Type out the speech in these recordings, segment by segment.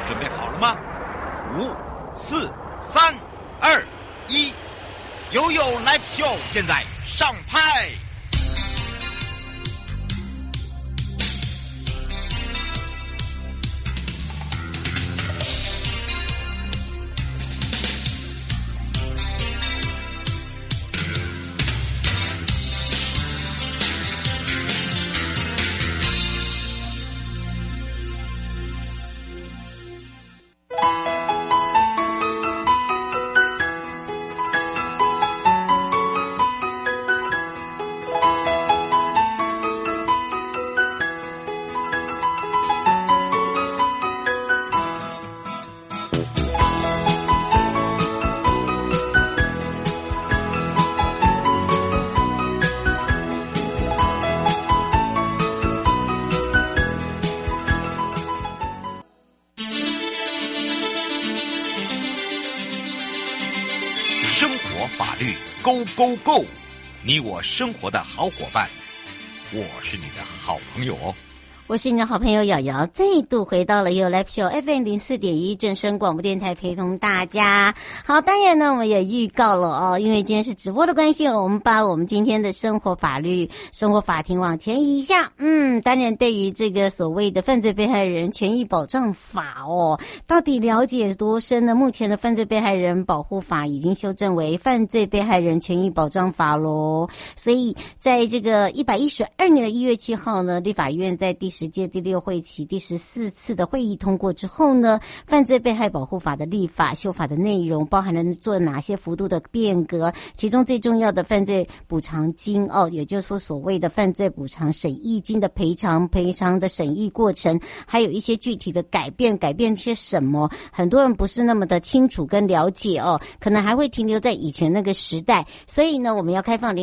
准备好了吗？5、4、3、2、1，悠悠 Live Show 现在上拍。Go Go Go！ 你我生活的好伙伴，我是你的好朋友哦。 我是你的好朋友瑶瑶，再度回到了悠 Live Show FM 04.1正声广播电台，陪同大家。好，当然呢，我们也预告了哦，因为今天是直播的关系，我们把我们今天的生活法律、生活法庭往前移一下。当然，对于这个所谓的犯罪被害人权益保障法哦，到底了解多深呢？目前的犯罪被害人保护法已经修正为犯罪被害人权益保障法咯。所以，在这个112年的1月7号呢，立法院在第10届第6会期第14次的会议通过之后呢，犯罪被害保护法的立法修法的内容包含了做哪些幅度的变革，其中最重要的犯罪补偿金也就是说所谓的犯罪补偿审议金的赔偿的审议过程，还有一些具体的改变些什么，很多人不是那么的清楚跟了解可能还会停留在以前那个时代。所以呢，我们要开放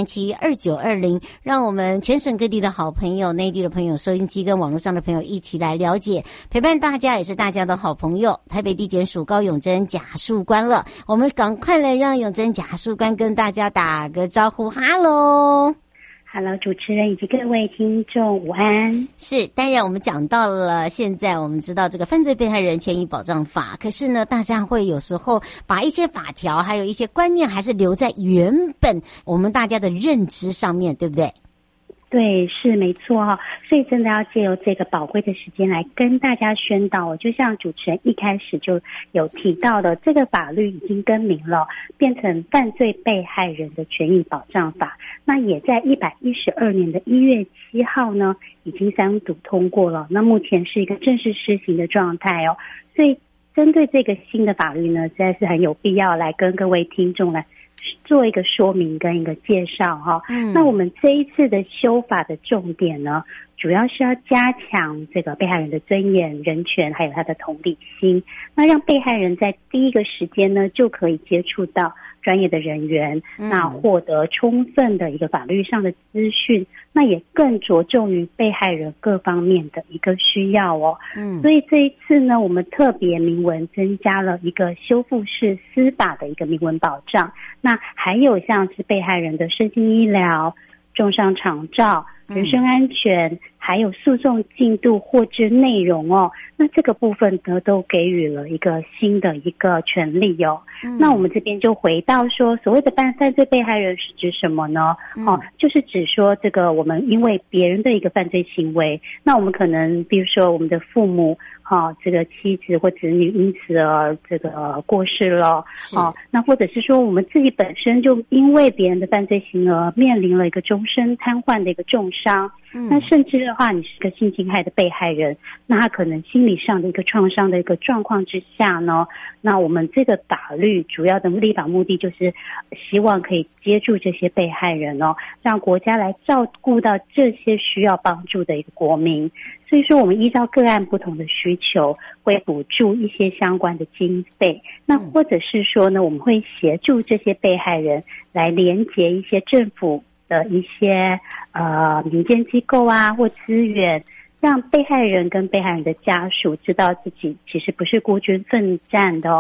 02372920，让我们全省各地的好朋友、内地的朋友、收音机跟网络上的朋友一起来了解，陪伴大家也是大家的好朋友，台北地检署高永贞检察官了。我们赶快来让永贞检察官跟大家打个招呼。哈喽， 主持人以及各位听众午安。 是，当然我们讲到了现在我们知道这个犯罪被害人权益保障法，可是呢大家会有时候把一些法条还有一些观念还是留在原本我们大家的认知上面，对不对？ 对，是没错所以真的要借由这个宝贵的时间来跟大家宣导就像主持人一开始就有提到的，这个法律已经更名了，变成犯罪被害人的权益保障法。那也在112年的1月7号呢，已经3读通过了。那目前是一个正式施行的状态所以针对这个新的法律呢，实在是很有必要来跟各位听众来做一个说明跟一个介绍那我们这一次的修法的重点呢，主要是要加强这个被害人的尊严、人权，还有他的同理心，那让被害人在第一个时间呢就可以接触到专业的人员，那获得充分的一个法律上的资讯，那也更着重于被害人各方面的一个需要所以这一次呢，我们特别明文增加了一个修复式司法的一个明文保障，那还有像是被害人的身心医疗、重伤长照、人身安全，还有诉讼进度获知内容那这个部分呢都给予了一个新的一个权利那我们这边就回到说，所谓的犯罪被害人是指什么呢就是指说这个我们因为别人的一个犯罪行为，那我们可能比如说我们的父母这个妻子或子女因此而这个过世了那或者是说我们自己本身就因为别人的犯罪行为而面临了一个终身瘫痪的一个重伤那甚至的话你是个性侵害的被害人，那他可能心理上的一个创伤的一个状况之下呢，那我们这个法律主要的立法目的就是希望可以接住这些被害人让国家来照顾到这些需要帮助的一个国民。所以说我们依照个案不同的需求会补助一些相关的经费，那或者是说呢，我们会协助这些被害人来连结一些政府的一些民间机构或资源，让被害人跟被害人的家属知道自己其实不是孤军奋战的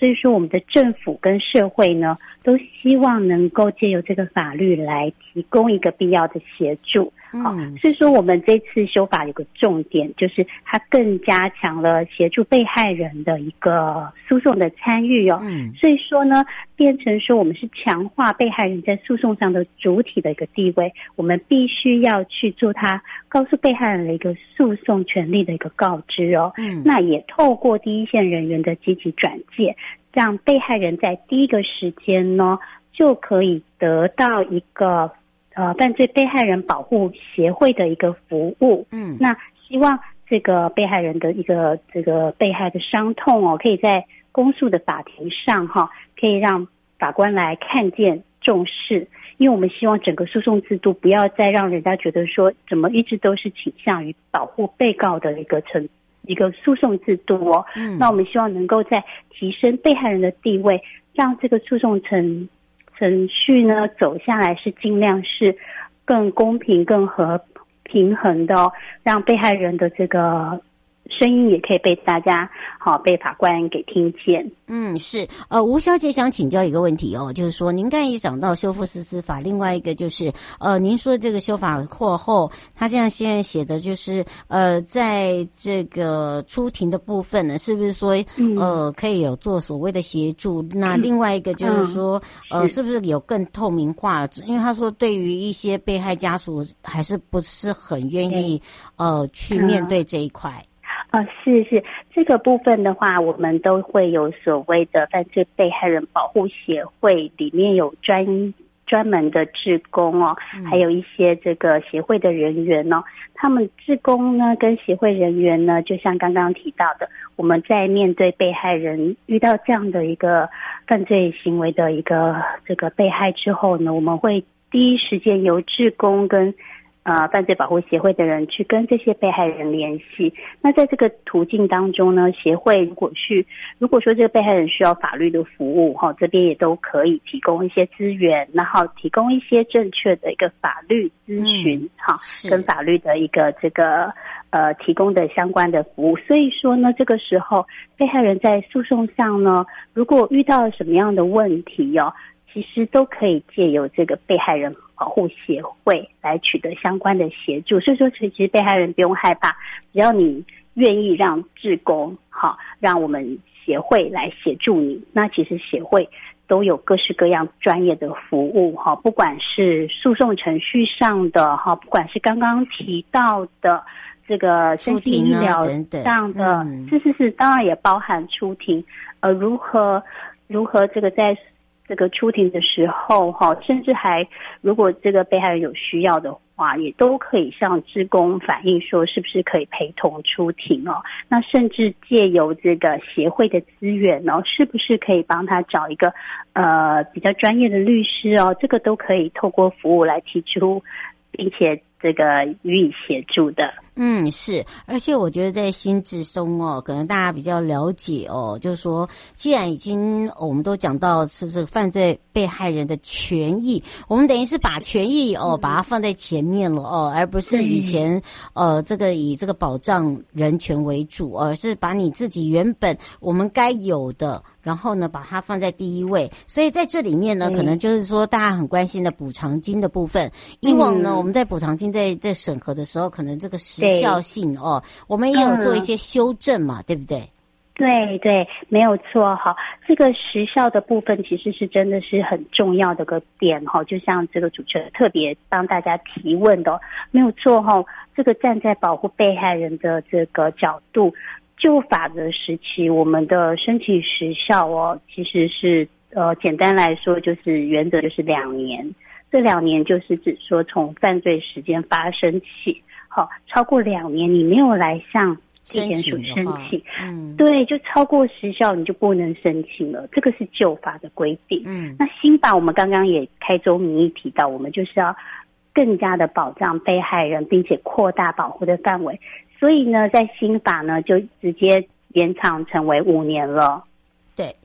所以说我们的政府跟社会呢，都希望能够借由这个法律来提供一个必要的协助。所以说我们这次修法有个重点，就是它更加强了协助被害人的一个诉讼的参与哦。所以说呢，变成说我们是强化被害人在诉讼上的主体的一个地位，我们必须要去做他告诉被害人的一个诉讼权利的一个告知哦。那也透过第一线人员的积极转介，让被害人在第一个时间呢，就可以得到一个犯罪被害人保护协会的一个服务。那希望这个被害人的一个这个被害的伤痛哦，可以在公诉的法庭上可以让法官来看见重视，因为我们希望整个诉讼制度不要再让人家觉得说怎么一直都是倾向于保护被告的一个诉讼制度哦。那我们希望能够在提升被害人的地位，让这个诉讼程序呢走下来是尽量是更公平更平衡的哦，让被害人的这个声音也可以被大家被法官给听见。 是吴小姐想请教一个问题哦，就是说您刚才也讲到修复式司法，另外一个就是您说这个修法过后，他现在写的就是在这个出庭的部分呢，是不是说可以有做所谓的协助？那另外一个就是说是不是有更透明化？因为他说对于一些被害家属还是不是很愿意去面对这一块。 是这个部分的话，我们都会有所谓的犯罪被害人保护协会，里面有专门的志工哦，还有一些这个协会的人员哦，他们志工呢跟协会人员呢，就像刚刚提到的，我们在面对被害人遇到这样的一个犯罪行为的一个这个被害之后呢，我们会第一时间由志工跟犯罪保护协会的人去跟这些被害人联系。那在这个途径当中呢，协会如果说这个被害人需要法律的服务这边也都可以提供一些资源，然后提供一些正确的一个法律咨询跟法律的一个这个提供的相关的服务。所以说呢，这个时候被害人在诉讼上呢，如果遇到了什么样的问题其实都可以借由这个被害人保护协会来取得相关的协助。所以说其实被害人不用害怕，只要你愿意让志工让我们协会来协助你，那其实协会都有各式各样专业的服务不管是诉讼程序上的不管是刚刚提到的这个身心医疗上的是当然也包含出庭如何这个在这个出庭的时候甚至还如果这个被害人有需要的话，也都可以向志工反映说是不是可以陪同出庭那甚至借由这个协会的资源是不是可以帮他找一个比较专业的律师这个都可以透过服务来提出，并且这个予以协助的。 是，而且我觉得在心智中可能大家比较了解就是说，既然已经我们都讲到是这个犯罪被害人的权益，我们等于是把权益把它放在前面了而不是以前这个以这个保障人权为主，而是把你自己原本我们该有的，然后呢把它放在第一位。所以在这里面呢，可能就是说大家很关心的补偿金的部分，以往呢我们在补偿金在审核的时候，可能这个时效性我们也有做一些修正嘛，对不对？ 对，没有错这个时效的部分其实是真的是很重要的个点就像这个主持人特别帮大家提问的没有错这个站在保护被害人的这个角度，旧法的时期我们的申请时效其实是简单来说就是原则就是2年，这2年就是指说从犯罪时间发生起超过2年你没有来向地检署申请对，就超过时效你就不能申请了，这个是旧法的规定。那新法我们刚刚也开宗明义提到，我们就是要更加的保障被害人，并且扩大保护的范围，所以呢在新法呢就直接延长成为5年了。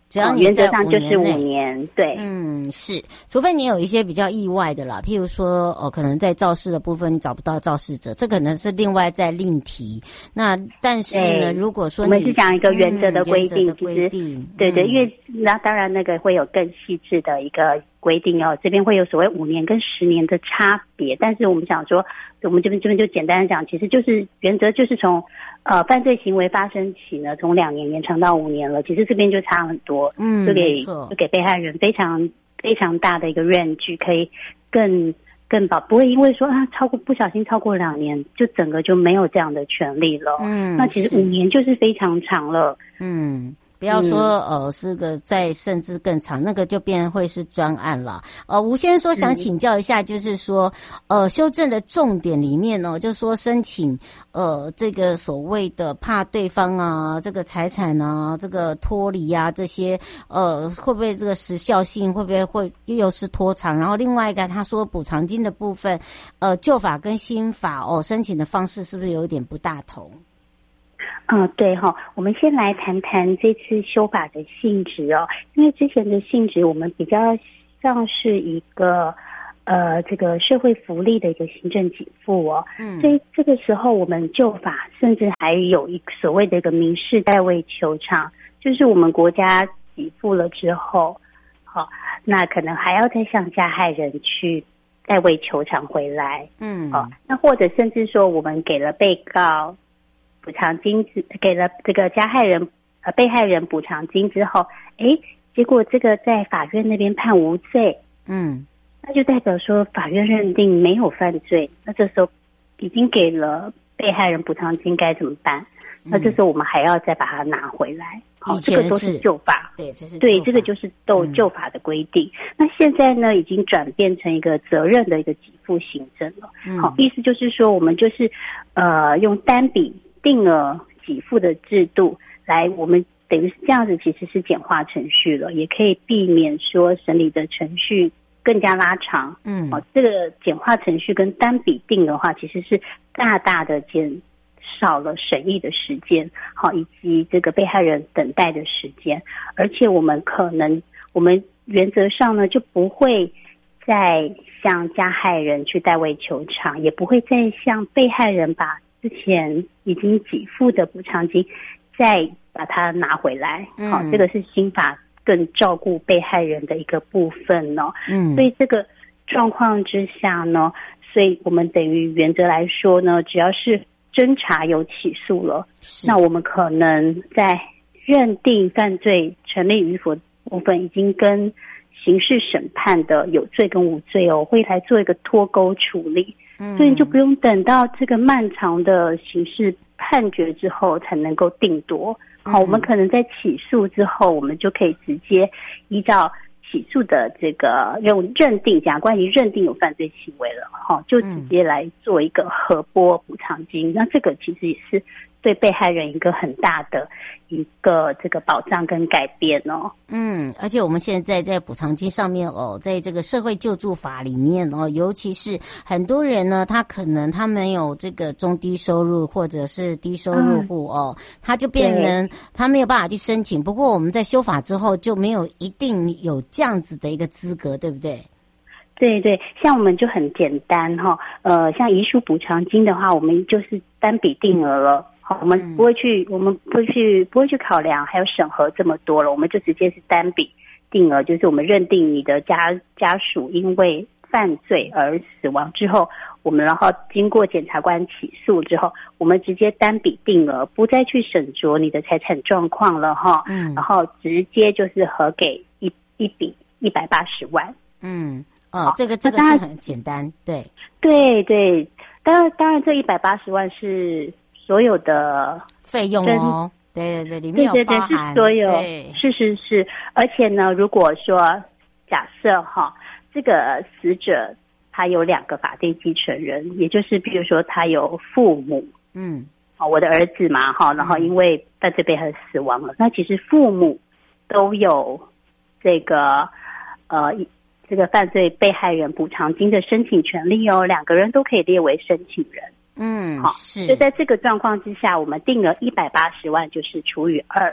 只要你原则在上就是 5 5年，对。 是，除非你有一些比较意外的啦，譬如说可能在肇事的部分你找不到肇事者，这可能是另外再另提。那但是呢，如果说我们是讲一个原则的规定， 其实对，因为那当然那个会有更细致的一个规定哦，这边会有所谓5年跟10年的差别，但是我们想说，我们这边就简单的讲，其实就是原则就是从犯罪行为发生起呢，从2年延长到5年了，其实这边就差很多，就给被害人非常非常大的一个range，可以更不会因为说不小心超过2年，就整个就没有这样的权利了。那其实5年就是非常长了。 不要说是个再甚至更长，那个就变会是专案了。吴先生说想请教一下，就是说修正的重点里面呢，就是说申请这个所谓的怕对方啊，这个财产啊，这个脱离啊，这些会不会这个时效性会不会又是拖长？然后另外一个他说补偿金的部分，旧法跟新法申请的方式是不是有一点不大同？ 对哈，我们先来谈谈这次修法的性质哦，因为之前的性质我们比较像是一个这个社会福利的一个行政给付哦，所以这个时候我们旧法甚至还有一个所谓的一个民事代位求偿，就是我们国家给付了之后，那可能还要再向加害人去代位求偿回来，那或者甚至说我们给了被告补偿金，给了这个被害人补偿金之后，结果这个在法院那边判无罪，那就代表说法院认定没有犯罪，那这时候已经给了被害人补偿金该怎么办？那这时候我们还要再把它拿回来，这个都是旧法，这个就是旧法的规定。那现在呢，已经转变成一个责任的一个给付行政了。意思就是说，我们就是用单笔定额给付的制度来，我们等于是这样子，其实是简化程序了，也可以避免说审理的程序更加拉长。这个简化程序跟单笔定的话，其实是大大的减少了审议的时间，以及这个被害人等待的时间，而且我们原则上呢就不会再向加害人去代位求偿，也不会再向被害人把之前已经给付的补偿金再把它拿回来。这个是新法更照顾被害人的一个部分哦。所以这个状况之下呢，所以我们等于原则来说呢，只要是侦查有起诉了，那我们可能在认定犯罪成立与否部分已经跟刑事审判的有罪跟无罪会来做一个脱钩处理。所以就不用等到这个漫长的刑事判决之后才能够定夺。我们可能在起诉之后，我们就可以直接依照起诉的这个用认定，检察官已经认定有犯罪行为了，就直接来做一个核拨补偿金。那这个其实也是对被害人一个很大的一个这个保障跟改变哦。 而且我们现在在补偿金上面在这个社会救助法里面尤其是很多人呢，他可能他没有这个中低收入或者是低收入户他就变成他没有办法去申请。不过我们在修法之后就没有一定有这样子的一个资格，对不对？ 对，像我们就很简单像遗属补偿金的话，我们就是单笔定额了。我们不会去考量还有审核这么多了，我们就直接是单笔定额，就是我们认定你的家属因为犯罪而死亡之后，我们然后经过检察官起诉之后，我们直接单笔定额，不再去审酌你的财产状况了然后直接就是核给一笔180万。 这个是很简单，对， 当然这180万是所有的费用对，里面有包含， 是所有，是，而且呢，如果说假设这个死者他有2个法定继承人，也就是比如说他有父母，我的儿子嘛然后因为犯罪被害人死亡了，那其实父母都有这个这个犯罪被害人补偿金的申请权利2个人都可以列为申请人。 是。 就在这个状况之下，我们定额180万就是除以2，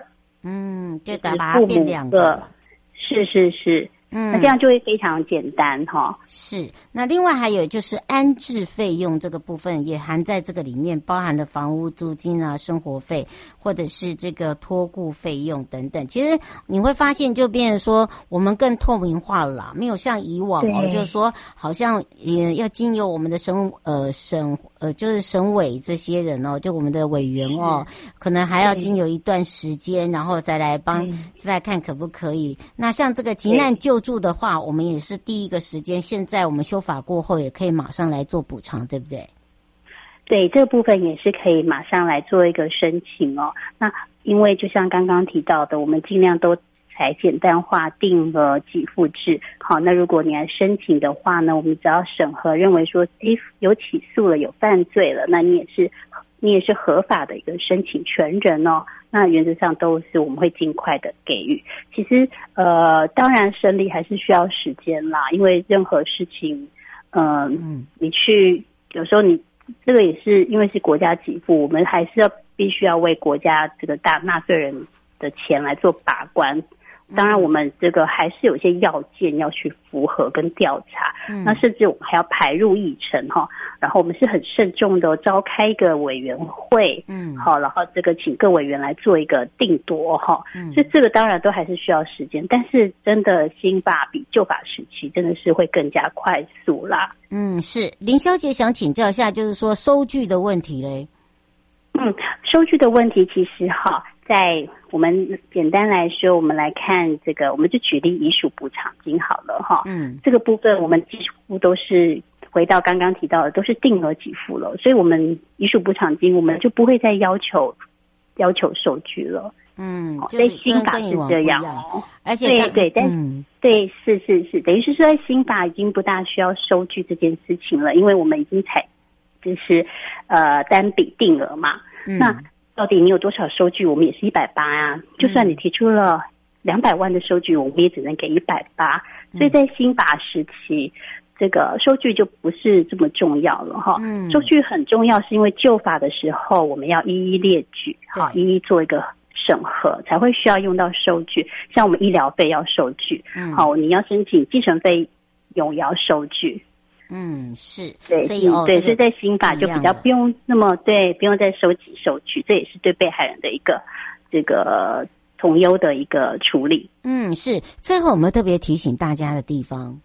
就把它变2个， 是。那这样就会非常简单哈。 是，那另外还有就是安置费用这个部分也含在这个里面，包含了房屋租金啊、生活费，或者是这个托顾费用等等。其实你会发现，就变成说我们更透明化了啦，没有像以往就是说好像也要经由我们的就是省委这些人就我们的委员可能还要经由一段时间，然后再来再看可不可以。那像这个急难救助的话，我们也是第一个时间，现在我们修法过后也可以马上来做补偿，对不对？ 对，这个部分也是可以马上来做一个申请那因为就像刚刚提到的，我们尽量都才简单化定额给付制。好，那如果你来申请的话呢，我们只要审核认为说有起诉了，有犯罪了，那你也是合法的一个申请权人那原则上都是我们会尽快的给予。其实当然审理还是需要时间啦，因为任何事情你去有时候你这个也是因为是国家给付，我们还是必须要为国家这个大纳税人的钱来做把关。当然我们这个还是有一些要件要去符合跟调查，那甚至我们还要排入议程然后我们是很慎重的召开一个委员会好，然后这个请各委员来做一个定夺所以这个当然都还是需要时间，但是真的新法比旧法时期真的是会更加快速啦。 是林小姐想请教一下，就是说收据的问题嘞。 收据的问题其实在我们简单来说，我们来看这个，我们就举例遗属补偿金好了这个部分我们几乎都是回到刚刚提到的，都是定额给付了，所以我们遗属补偿金我们就不会再要求收据了。在新法是这样而且对，对是，等于是说在新法已经不大需要收据这件事情了，因为我们已经就是单笔定额嘛。那到底你有多少收据，我们也是180啊。就算你提出了200万的收据，我们也只能给180。所以在新法时期，这个收据就不是这么重要了收据很重要，是因为旧法的时候我们要一一列举一一做一个审核，才会需要用到收据。像我们医疗费要收据你要申请继承费用也要收据。 是， 对，所以在新法就比较不用那么不用再收集收据，这也是对被害人的一个这个同优的一个处理。 是。最后我们特别提醒大家的地方，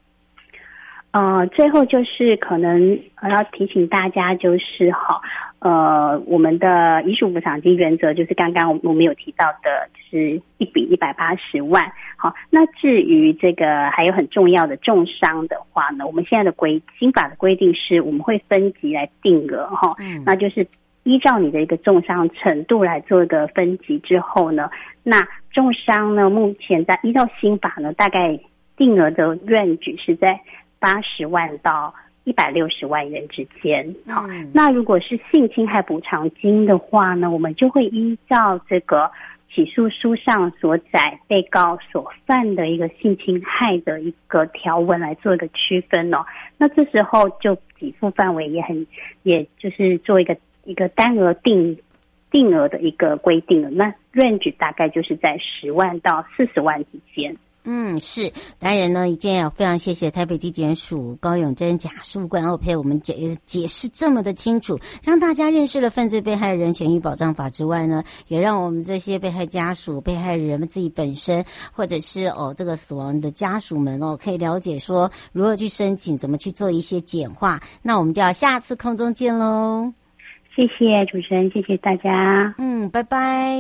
最后就是可能要提醒大家就是我们的遗属补偿金原则就是刚刚我们有提到的，就是1比180万。好，那至于这个还有很重要的重伤的话呢，我们现在的新法的规定是我们会分级来定额那就是依照你的一个重伤程度来做一个分级之后呢，那重伤呢目前在依照新法呢，大概定额的range是在80万到160万元之间。那如果是性侵害补偿金的话呢，我们就会依照这个起诉书上所载被告所犯的一个性侵害的一个条文来做一个区分那这时候就给付范围也就是做一个单额定额的一个规定了。那 range 大概就是在10万到40万之间。 是。当然呢，今天要非常谢谢台北地检署高永贞检察官陪我们解释这么的清楚，让大家认识了犯罪被害人权益保障法之外呢，也让我们这些被害家属、被害人们自己本身，或者是这个死亡的家属们可以了解说如何去申请，怎么去做一些简化。那我们就要下次空中见喽。 谢谢主持人，谢谢大家。 拜拜。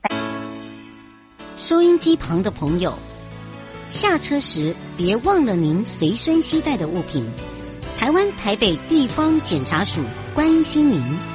收音机旁的朋友，下车时别忘了您随身携带的物品。台湾台北地方检察署关心您。